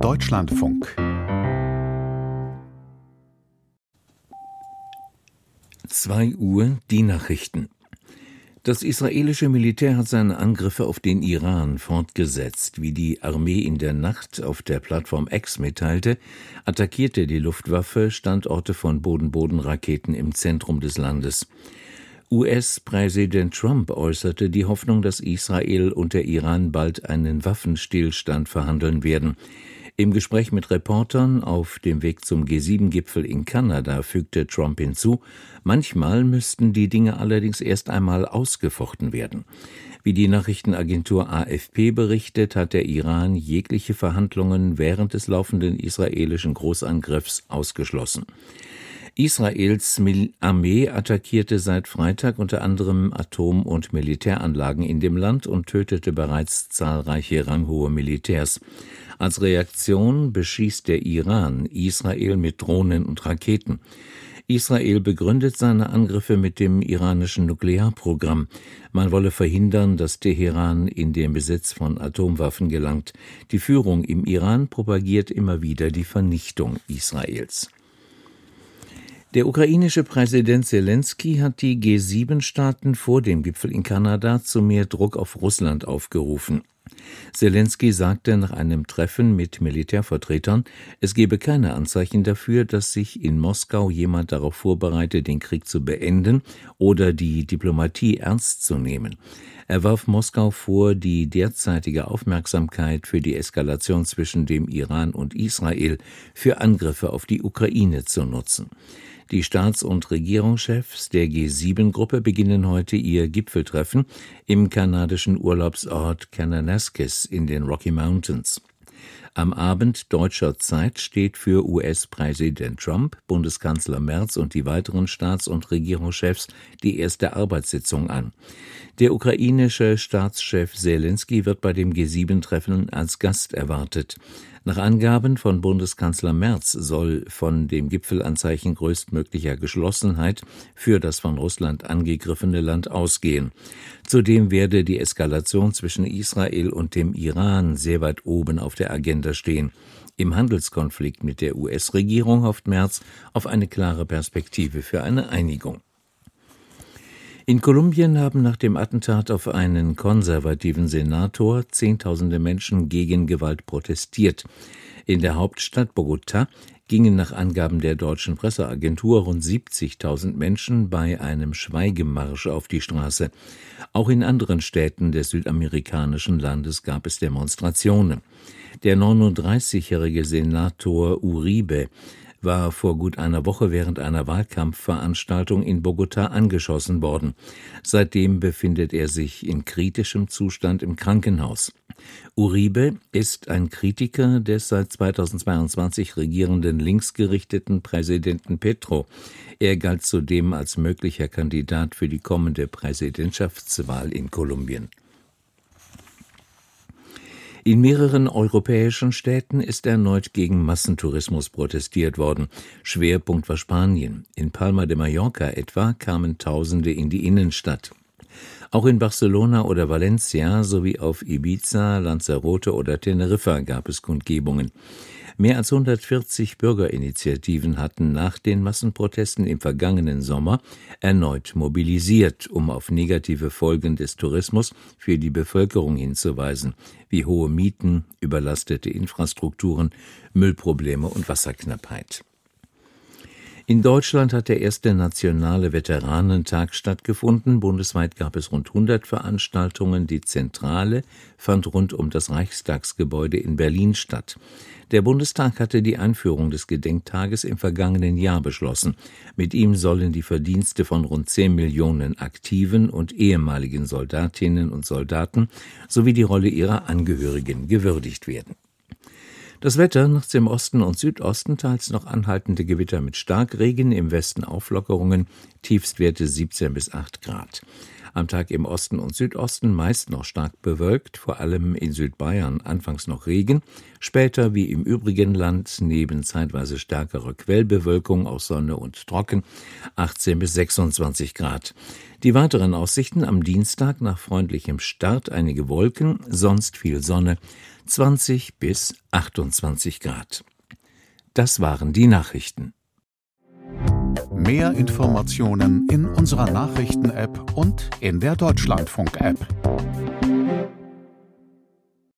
Deutschlandfunk 2 Uhr, die Nachrichten. Das israelische Militär hat seine Angriffe auf den Iran fortgesetzt. Wie die Armee in der Nacht auf der Plattform X mitteilte, attackierte die Luftwaffe Standorte von Boden-Boden-Raketen im Zentrum des Landes. US-Präsident Trump äußerte die Hoffnung, dass Israel und der Iran bald einen Waffenstillstand verhandeln werden. Im Gespräch mit Reportern auf dem Weg zum G7-Gipfel in Kanada fügte Trump hinzu, manchmal müssten die Dinge allerdings erst einmal ausgefochten werden. Wie die Nachrichtenagentur AFP berichtet, hat der Iran jegliche Verhandlungen während des laufenden israelischen Großangriffs ausgeschlossen. Israels Armee attackierte seit Freitag unter anderem Atom- und Militäranlagen in dem Land und tötete bereits zahlreiche ranghohe Militärs. Als Reaktion beschießt der Iran Israel mit Drohnen und Raketen. Israel begründet seine Angriffe mit dem iranischen Nuklearprogramm. Man wolle verhindern, dass Teheran in den Besitz von Atomwaffen gelangt. Die Führung im Iran propagiert immer wieder die Vernichtung Israels. Der ukrainische Präsident Selenskyj hat die G7-Staaten vor dem Gipfel in Kanada zu mehr Druck auf Russland aufgerufen. Selenskyj sagte nach einem Treffen mit Militärvertretern, es gebe keine Anzeichen dafür, dass sich in Moskau jemand darauf vorbereite, den Krieg zu beenden oder die Diplomatie ernst zu nehmen. Er warf Moskau vor, die derzeitige Aufmerksamkeit für die Eskalation zwischen dem Iran und Israel für Angriffe auf die Ukraine zu nutzen. Die Staats- und Regierungschefs der G7-Gruppe beginnen heute ihr Gipfeltreffen im kanadischen Urlaubsort Kananaskis in den Rocky Mountains. Am Abend deutscher Zeit steht für US-Präsident Trump, Bundeskanzler Merz und die weiteren Staats- und Regierungschefs die erste Arbeitssitzung an. Der ukrainische Staatschef Selenskyj wird bei dem G7-Treffen als Gast erwartet. Nach Angaben von Bundeskanzler Merz soll von dem Gipfelanzeichen größtmöglicher Geschlossenheit für das von Russland angegriffene Land ausgehen. Zudem werde die Eskalation zwischen Israel und dem Iran sehr weit oben auf der Agenda stehen. Im Handelskonflikt mit der US-Regierung hofft Merz auf eine klare Perspektive für eine Einigung. In Kolumbien haben nach dem Attentat auf einen konservativen Senator Zehntausende Menschen gegen Gewalt protestiert. In der Hauptstadt Bogotá gingen nach Angaben der deutschen Presseagentur rund 70.000 Menschen bei einem Schweigemarsch auf die Straße. Auch in anderen Städten des südamerikanischen Landes gab es Demonstrationen. Der 39-jährige Senator Uribe war vor gut einer Woche während einer Wahlkampfveranstaltung in Bogotá angeschossen worden. Seitdem befindet er sich in kritischem Zustand im Krankenhaus. Uribe ist ein Kritiker des seit 2022 regierenden linksgerichteten Präsidenten Petro. Er galt zudem als möglicher Kandidat für die kommende Präsidentschaftswahl in Kolumbien. In mehreren europäischen Städten ist erneut gegen Massentourismus protestiert worden. Schwerpunkt war Spanien. In Palma de Mallorca etwa kamen Tausende in die Innenstadt. Auch in Barcelona oder Valencia sowie auf Ibiza, Lanzarote oder Teneriffa gab es Kundgebungen. Mehr als 140 Bürgerinitiativen hatten nach den Massenprotesten im vergangenen Sommer erneut mobilisiert, um auf negative Folgen des Tourismus für die Bevölkerung hinzuweisen, wie hohe Mieten, überlastete Infrastrukturen, Müllprobleme und Wasserknappheit. In Deutschland hat der erste nationale Veteranentag stattgefunden. Bundesweit gab es rund 100 Veranstaltungen. Die Zentrale fand rund um das Reichstagsgebäude in Berlin statt. Der Bundestag hatte die Einführung des Gedenktages im vergangenen Jahr beschlossen. Mit ihm sollen die Verdienste von rund 10 Millionen aktiven und ehemaligen Soldatinnen und Soldaten sowie die Rolle ihrer Angehörigen gewürdigt werden. Das Wetter: nachts im Osten und Südosten teils noch anhaltende Gewitter mit Starkregen, im Westen Auflockerungen, Tiefstwerte 17 bis 8 Grad. Am Tag im Osten und Südosten meist noch stark bewölkt, vor allem in Südbayern anfangs noch Regen, später wie im übrigen Land neben zeitweise stärkerer Quellbewölkung auch Sonne und Trocken, 18 bis 26 Grad. Die weiteren Aussichten: am Dienstag nach freundlichem Start einige Wolken, sonst viel Sonne, 20 bis 28 Grad. Das waren die Nachrichten. Mehr Informationen in unserer Nachrichten-App und in der Deutschlandfunk-App.